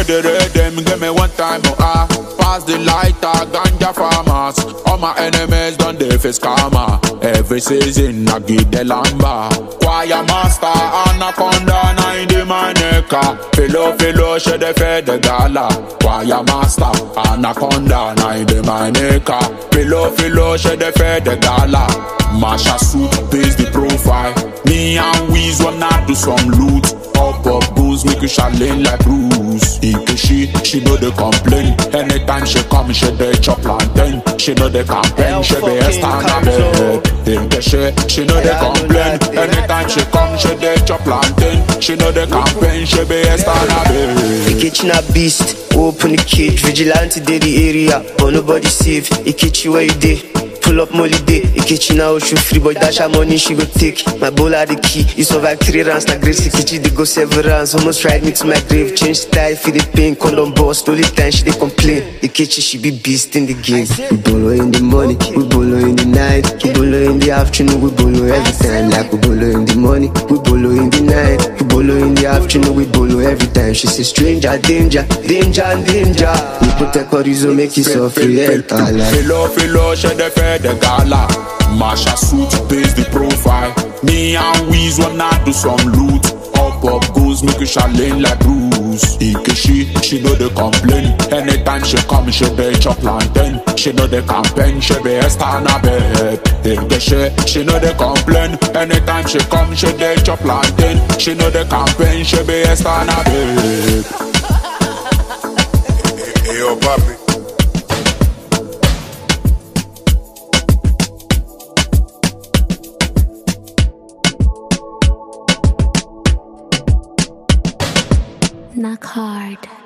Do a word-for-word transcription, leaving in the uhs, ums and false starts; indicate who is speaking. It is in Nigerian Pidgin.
Speaker 1: the rhythm, give me one time, oh ah. Pass the lighter, ganja farmers. All my enemies done the face karma. Every season I give the lamba. Choir master, anaconda, nine the maneka. Filo, filo, she the fed the gala. Choir master, anaconda, nine the maneka. Filo, filo, she the fed the gala. Masha suit, pays the profile. Me and Weez wanna do some loot. Up up booze, make you challenge like Bruce. Ike she, she know the complain. Anytime she come, she dey chop plantain. She know the campaign, she be a stand up bed. Ike she, she know the complain. Anytime she come, she dey chop plantain. She know the campaign, she be a stand up bed.
Speaker 2: The kitchen a beast, open the cage. Vigilante dey the area, but nobody safe. The kitchen where you dey. Pull up Molly day, a kitchen now shoot free, but dash her money she go take. My bowl are the key, you survive three rounds like Grace. The kitchen they go seven rounds, almost ride me to my grave. Change style, feel the pain, condom boss, only time she they complain. The kitchen she be beast in the game. We bolo in the morning, we bolo in the night, we bolo in the afternoon, we bolo every time. Like we bolo in the morning, we bolo in the night, we bolo in the afternoon, we bolo every time. She say stranger, danger, danger, danger. We put a chorizo, make it so free.
Speaker 1: Filo, filo, she the fed the gala. Masha suit, pays the profile. Me and Weez wanna do some loot. Up up goes, make you challenge like Bruce. Ike she, she know the complain. Anytime she come, she dey chop plantain. She know the campaign, she be a stand up bed. Ike she, she know the complain. Anytime she come, she dey chop plantain. She know the campaign, she be a stand up bed.
Speaker 3: Hey, yo, papi.
Speaker 4: Knock hard.